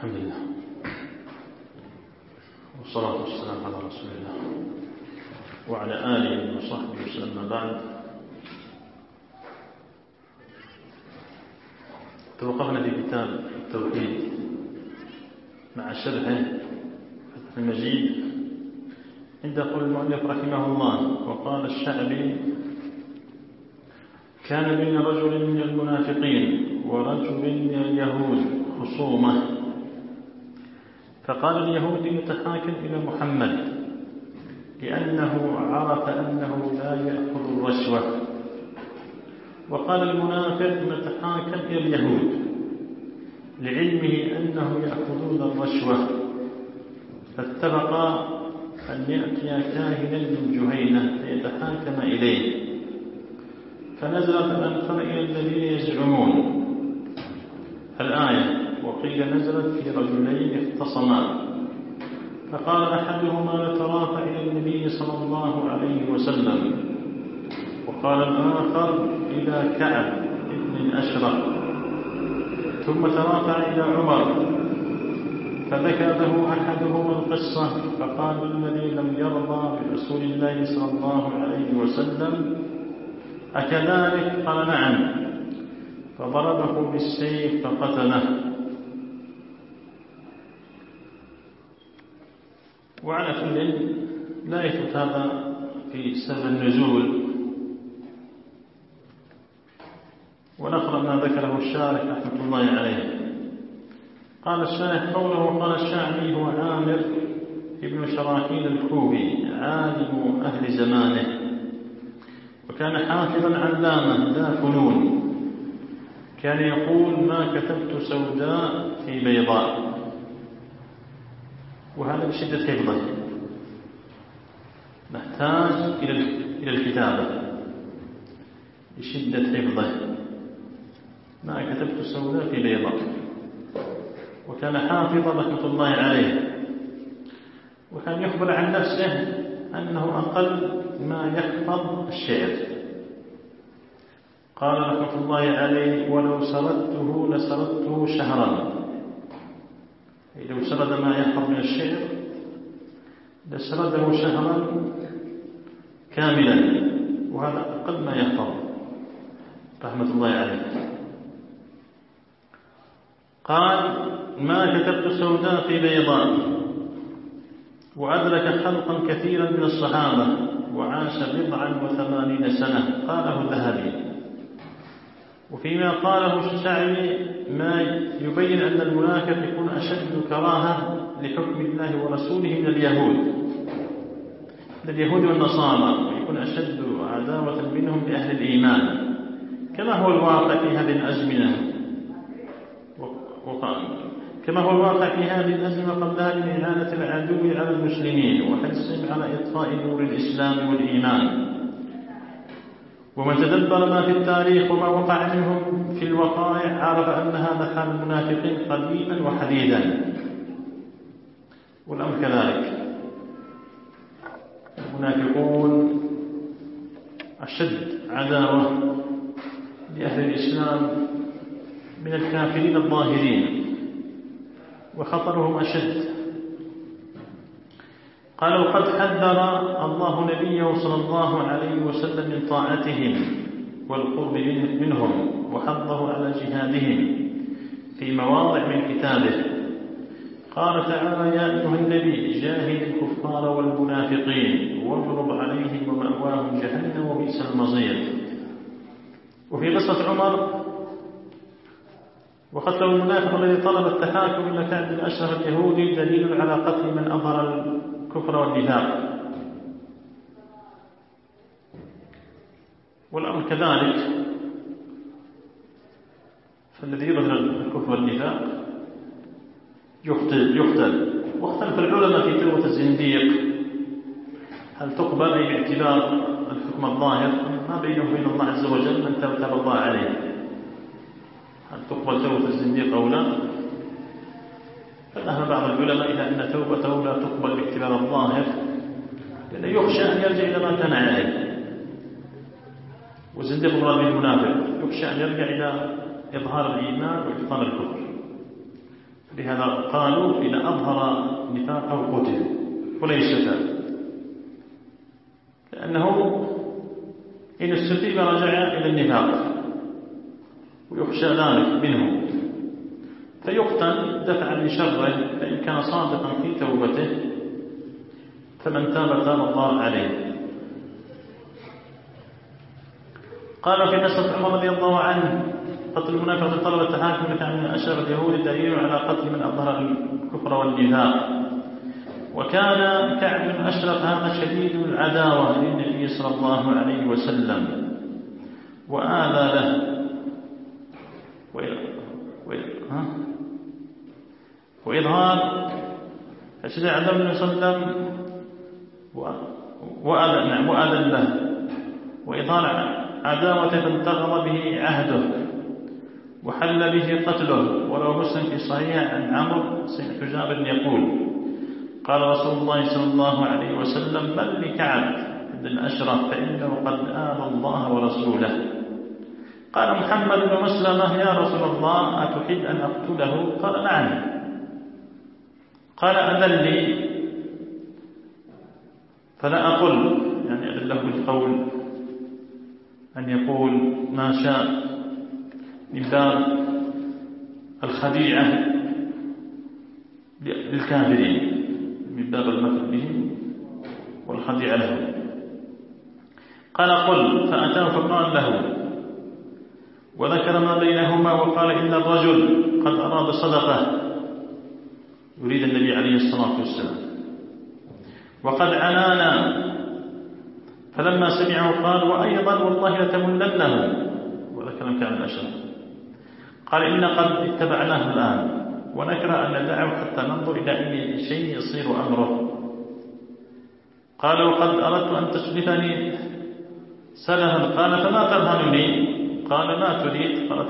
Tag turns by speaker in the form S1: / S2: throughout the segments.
S1: الحمد لله والصلاة والسلام على رسول الله وعلى آله وصحبه وسلم. بعد، توقفنا في كتاب التوحيد مع شرحه فتح المجيد عند قول المؤلف رحمه الله: وقال الشعبي: كان بين رجل من المنافقين ورجل من اليهود خصومة، فقال اليهودي يتحاكم إلى محمد لأنه عرف أنه لا يأخذ الرشوة، وقال المنافق نتحاكم إلى اليهود لعلمه أنهم يأخذون الرشوة، فاتفقا أن يأتي كاهنا من جهينة فيتحاكم إليه، فنزلت الأمثال إلى الذين يزعمون الآية. وقيل نزلت في رجلين اختصما، فقال أحدهما نترافع إلى النبي صلى الله عليه وسلم، وقال الآخر إلى كعب بن الأشرف، ثم ترافع إلى عمر، فذكر له أحدهما القصة، فقال الذي لم يرضى برسول الله صلى الله عليه وسلم: أكذلك؟ قال: نعم. فضربه بالسيف فقتله. وعلى كل لا يثبت هذا في سبب النزول، ونقرأ ما ذكره الشارح رحمة الله عليه. قال الشارح قوله: قال الشعبي هو عامر ابن شراحيل الكوفي، عالم أهل زمانه، وكان حافظا علاما ذا فنون، كان يقول: ما كتبت سوداء في بيضاء. وهذا بشدة حفظه، نحتاج إلى الكتابة بشدة حفظه. ما كتبت سوداء في بيضاء. وكان حافظا رحمة الله عليه، وكان يخبر عن نفسه أنه أقل ما يحفظ الشعر. قال رحمة الله عليه: ولو سردته لسردته شهرا. لو سرد ما يحفظ من الشعر لسرده شهرا كاملا، وهذا أقل ما يحفظ رحمة الله عليه. قال: ما كتبت سوداء في بيضاء. وأدرك خلقا كثيرا من الصحابة، وعاش 80 سنة. قاله الذهبي. وفيما قاله الشعبي ما يبين أن المنافق يكون أشد كراهة لحكم الله ورسوله من اليهود والنصارى، ويكون أشد عداوة منهم لأهل الإيمان، كما هو الواقع في هذه الأزمنة. كما هو الواقع في هذه الأزمة قبلها من إعانة العدو على المسلمين وحرصهم على إطفاء نور الإسلام والإيمان. ومن تدبر ما في التاريخ وما وقع منهم في الوقائع عرف أن هذا حال المنافقين قديما وحديثا، والأمر كذلك. المنافقون أشد عداوة لأهل الإسلام من الكافرين الظاهرين، وخطرهم أشد. قالوا: قد حذر الله نبيه صلى الله عليه وسلم من طاعتهم والقرب منهم، وحضه على جهادهم في مواضع من كتابه. قال تعالى: يا أيها النبي جاهد الكفار والمنافقين واغلظ عليهم ومأواهم جهنم وبئس المصير. وفي قصة عمر وقتل المنافق الذي طلب التحاكم إلى كعب بن الأشرف اليهودي دليل على قتل من أظهر الكفر والنفاق، والأمر كذلك. فالذي يظهر الكفر والنفاق يقتل. واختلف العلماء في توبة الزنديق، هل تقبل باعتبار الحكم الظاهر ما بينه وبين الله عز وجل من تاب الله عليه، هل تقبل توبة الزنديق أو لا؟ فذهب بعض العلماء إلى أن توبته لا تقبل باعتبار الظاهر، لأنه يخشى أن يرجع إلى ما كان عليه. والزنديق مراد به المنافق، يخشى أن يرجع إلى إظهار الإيمان وإبطال الكفر، لهذا قالوا إذا أظهر نفاقه قتل وليس تاب، لأنه إن استتيب رجع إلى النفاق ويخشى ذلك منه فيقتل دفعا لشره، فإن كان صادقا في توبته فمن تاب تاب الله عليه. قال في نصر عمر رضي الله عنه: قتل المنافق طلب التحاكم لكعب بن أشرف اليهود دليل على قتل من أظهر الكفر والنفاق. وكان كعب بن أشرف هذا شديد العداوة للنبي صلى الله عليه وسلم وآذى له وإظهار فشجع عبد الله صلى الله عليه وسلم وآذى له وإظهار عداوة فانتقض به عهده وحل به قتله. وروى مسلم في صحيح عن عمرو سمعت جابر يقول: قال رسول الله صلى الله عليه وسلم: بل لكعب بن أشرف فإنه قد آذى الله ورسوله. قال محمد بن مسلمة: يا رسول الله أتحب أن أقتله؟ قال: نعم. قال: أذن لي فلا أقل، يعني أذن له بالقول أن يقول ما شاء من باب الخديعة للكافرين، من باب المكر بهم والخديعة لهم. قال: قل. فأتاه فقال له وذكر ما بينهما وقال: إن الرجل قد أراد صدقة، يريد النبي عليه الصلاة والسلام، وقد عنانا. فلما سمعه قال: وأيضا والله لتمننه، وذكر كعب بن أشرف. قال: إن قد اتبعناه الآن ونكره أن ندعه حتى ننظر إلى أي شيء يصير أمره. قال: وقد أردت أن تسلفني سلفا. قال: فما ترهنني؟ قال: ما تريد؟ قال: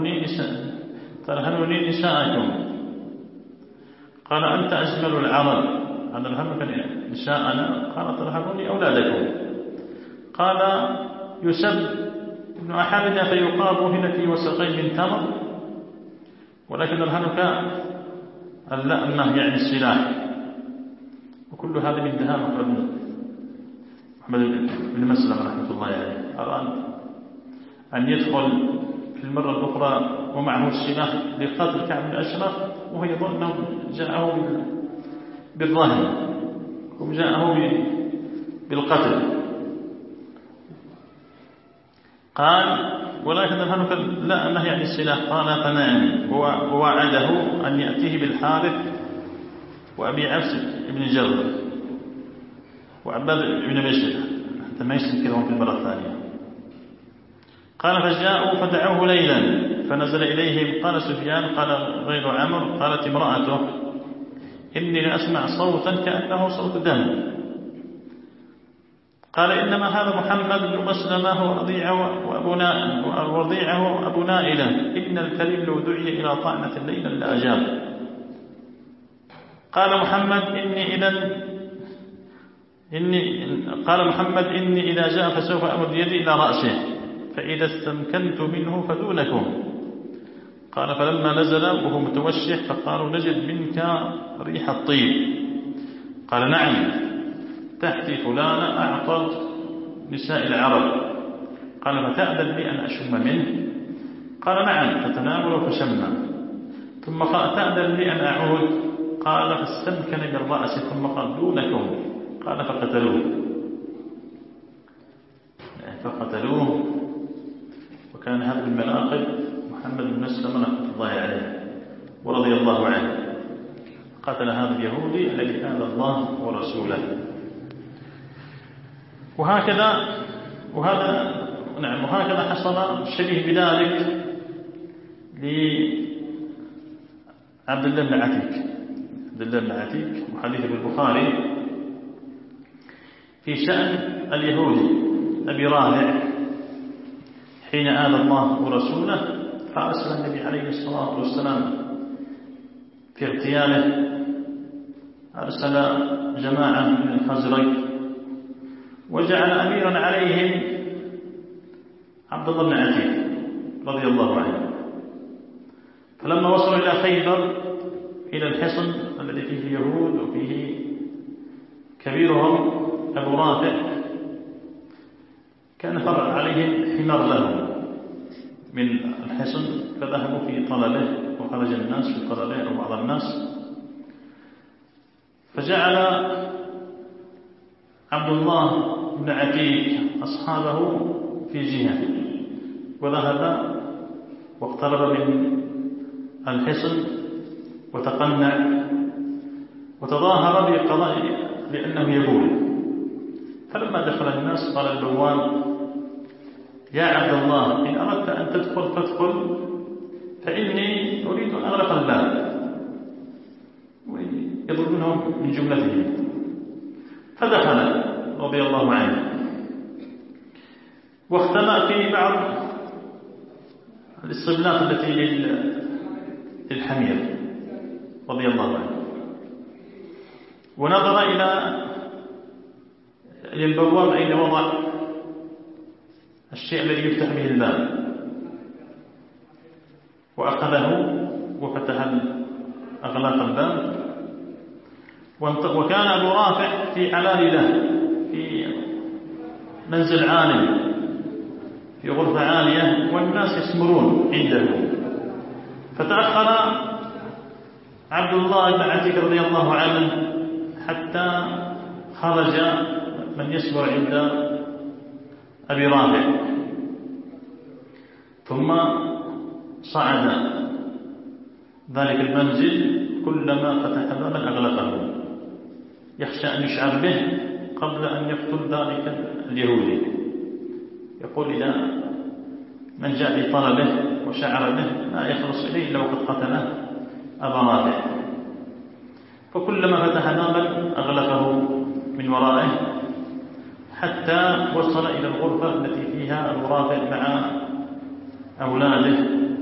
S1: ترهنني نساءكم. قال: أنت أجمل العرب. هذا الهم كان نساءنا. قال: ترهنني أولادكم. قال: يسب ابن أحدنا فيقاب هنا في وسقين من تمر، ولكن الهنك اللأمة يعني السلاح. وكل هذا من دهاء محمد بن مسلم رحمة الله عليه. أراد أن يدخل في المرة الأخرى ومعه السلاح لقتل كعب بن أشرف، وهو يظن أنه جاءه بالرهن وجاءه بالقتل. قال: ولكن الهنك لا أنه يعني السلاح. قال: فنعم. ووعده أن يأتيه بالحارث وأبي عفس بن جر وعباد بن بشر حتى ما يستنكرهم في المرة الثانية. قال: فجاءوا فدعوه ليلا فنزل إليهم. قال سفيان قال غير عمرو قالت امرأته: إني لأسمع صوتا كأنه صوت دم. قال: إنما هذا محمد بن مسلمة ورضيعه أبو نائلة. إن الكريم لو دعي إلى طعنة ليلا لأجاب. قال محمد: إني إذا جاء فسوف أمد يدي إلى رأسه، فإذا استمكنت منه فدونكم. قال: فلما نزل وهو متوشح فقالوا: نجد منك ريح الطيب. قال: نعم، تحتي فلانة أعطت نساء العرب. قال: فتأذن لي أن أشم منه؟ قال: نعم. فتناول فشم. ثم قال: تأذن لي أن أعود؟ قال: فاستمكن من رأسه ثم قال: دونكم. قال: فقتلوه. وكان هذا من مناقب محمد بن مسلمة رحمة الله عليه ورضي الله عنه. قتل هذا اليهودي الذي آذى الله ورسوله. وهكذا حصل شبيه بذلك لعبد الله بن عتيك وحديث البخاري في شأن اليهودي أبي رافع حين آذى الله ورسوله، فأرسل النبي عليه الصلاة والسلام في اغتياله، أرسل جماعة من الخزرج وجعل أميرا عليهم عبد الله بن عتيك رضي الله عنه. فلما وصلوا إلى خيبر إلى الحصن الذي فيه يهود وفيه كبيرهم أبو رافع، كان فرع عليهم حمار لهم من الحصن، فذهبوا في طلبه وخرج الناس في طلبه أو بعض الناس، فجعل عبد الله بن عتيك أصحابه في جهة وذهب واقترب من الحصن وتقنع وتظاهر بقضاء لأنه يبول. فلما دخل الناس قال البواب: يا عبد الله، إن أردت أن تدخل فادخل، فإني أريد أن أغلق الباب، يظنهم من جملتهم. فدخل رضي الله عنه واختبأ في بعض الصبلات التي للحمير رضي الله عنه، ونظر إلى البواب أين وضع الشيء الذي يفتح به الباب، وأخذه وفتح أغلاق الباب. وكان أبو رافع في علال له في منزل عالي في غرفة عالية والناس يسمرون عنده، فتأخر عبد الله بن عتيك رضي الله عنه حتى خرج من يسمر عند أبي رافع، ثم صعد ذلك المنزل، كلما فتح بابا أغلقه يخشى أن يشعر به قبل أن يقتل ذلك اليهودي. يقول إذا من جاء بطلبه وشعر به لا يخلص إليه إلا وقد قتله أبا رافع، فكلما فتح بابا أغلقه من ورائه حتى وصل إلى الغرفة التي فيها أبو رافع مع أولاده،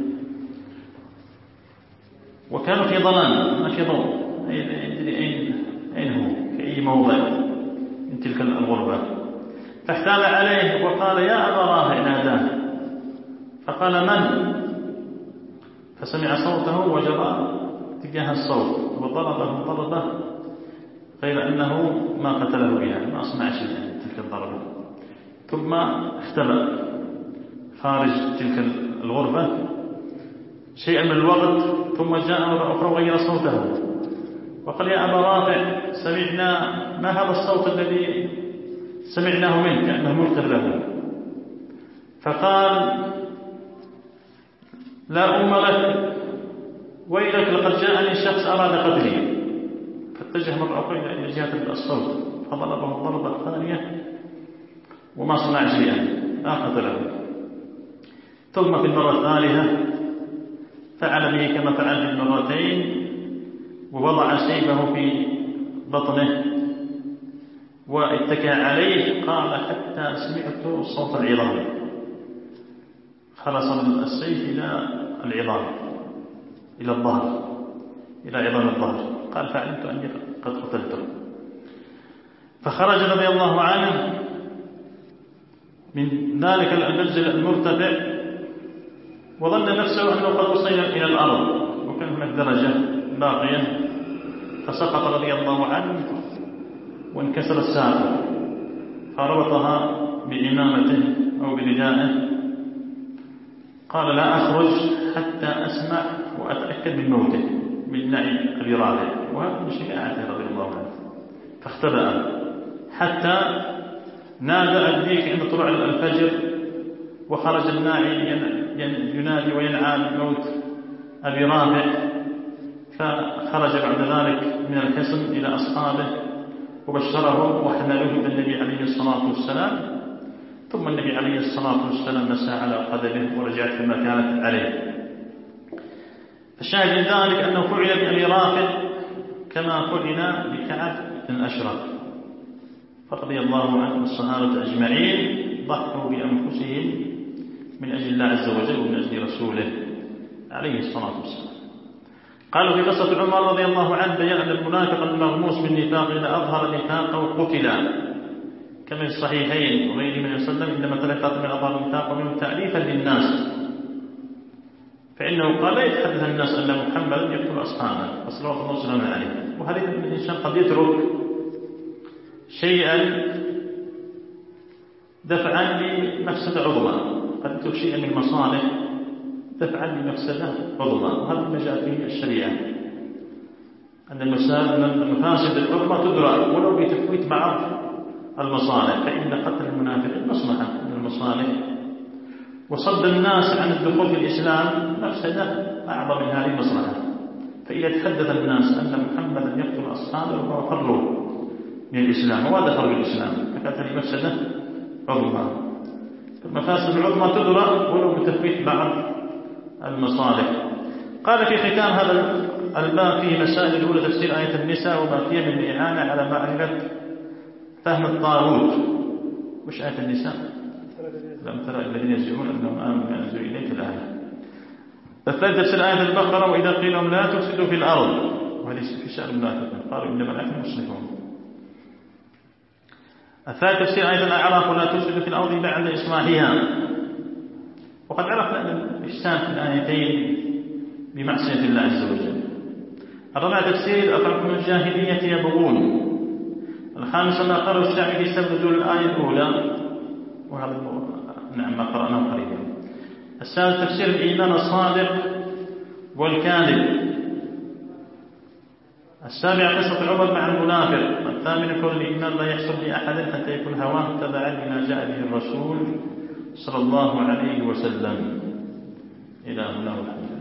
S1: وكانوا في ظلام ما في ضوء، أين هو في أي موضع من تلك الغرفة. فاحتال عليه وقال: يا أبا رافع، ناداه، فقال: من؟ فسمع صوته وجرى تجاه الصوت وضربه غير أنه ما قتله بها، ما أصنع شيئا تلك الضربة. ثم اختبأ خارج تلك الغرفة شيئا من الوقت، ثم جاء مرة أخرى وغير صوته وقال: يا أبا رافع، سمعنا ما هذا الصوت الذي سمعناه منك كأنه منكر له؟ فقال: لا أم لك، ويلك، لقد جاءني شخص أراد قتلي. فاتجه مرة أخرى إلى جهة الصوت فضربه الضربة الثانية وما صنع شيئا، لا قتله. ثم في المرة الثالثة فعل به كما فعل في المرتين، ووضع سيفه في بطنه واتكى عليه. قال: حتى سمعت صوت العظام، خلص السيف إلى العظام، إلى الظهر، إلى عظام الظهر. قال: فعلمت أني قد قتلته. فخرج رضي الله عنه من ذلك المنزل المرتفع وظن نفسه أنه قد وصل إلى الأرض، وكان هناك درجة باقية، فسقط رضي الله عنه وانكسر الساق، فربطها بعمامته أو بردائه. قال: لا أخرج حتى أسمع وأتأكد من موته من نعي أبي رافع، وهذا من شجاعته رضي الله عنه. فاختبأ حتى نادى الديك عند طلوع الفجر، وخرج الناعي ينادي وينعى بموت أبي رافع. فخرج بعد ذلك من الحصن إلى أصحابه وبشرهم وحملوه إلى النبي عليه الصلاة والسلام. ثم النبي عليه الصلاة والسلام مسى على قدمه ورجعت كما كانت عليه. فالشاهد من ذلك أنه فعل بأبي رافع كما فعل بكعب بن الأشرف، فرضي الله عنه الصحابة أجمعين ضحوا بأنفسهم من أجل الله عز وجل ومن أجل رسوله عليه الصلاة والسلام. قالوا في قصة عمر رضي الله عنه: بيان المنافق المغموس بالنفاق إذا أظهر نفاقه قتل، كما في الصحيحين وغيره من وسلم: إنما ثلاثة من أظهر النفاق ومنه تأليفا للناس فإنه قال لا يتحدث الناس أن محمدا يقتل أصحابه صلوات الله وسلامه عليه. وهذا الإنسان قد يترك شيئا دفعا لمفسدة عظمى، قد يترك شيئا من المصالح دفعا لمفسدة عظمى، وهذا ما جاء فيه الشريعة أن المفاسد العظمى تدرك ولو بتفويت بعض المصالح، فإن قتل المنافق مصلحة من المصالح، وصد الناس عن الدخول في الإسلام مفسدة أعظم من هذه المصلحة. فإذا تحدث الناس أن محمدا يقتل أصحابه وفروا من الإسلام ودخلوا الإسلام فكانت هذه مفسدة عظمى. المفاسد العظمى تدرك ولو بتفويت بعض المصالح. قال في ختام هذا الباب فيه مسائل الأولى تفسير آية النساء وما فيها من الإعانة على معرفة فهم الطاغوت. وش آية النساء؟ لم ترى الذين يزعمون أنهم آمنوا بما أنزل إليك الآية. الثالث تفسير آية البقرة وإذا قيل لهم لا تفسدوا في الأرض، وهذه في شأن المنافقين قالوا إنما نحن مصلحون. الثالث تفسير آية الأعراف ولا تفسدوا في الأرض بعد إصلاحها، وقد عرفنا أن الإحسان في الآيتين بمعصية الله عز وجل. الرابع تفسير أفركم الجاهلية يبغون. الخامس ما قرأ الشعبي في سبب نزول الآية الأولى، وهذا نعم ما قرأناه قريبا. السادس تفسير الإيمان الصادق والكاذب. السابع قصة عمر مع المنافق. الثامن كون الإيمان لا يحصل لأحد حتى يكون هواه تبعا لما جاء به الرسول صلى الله عليه وسلم. إلى هنا والحمد.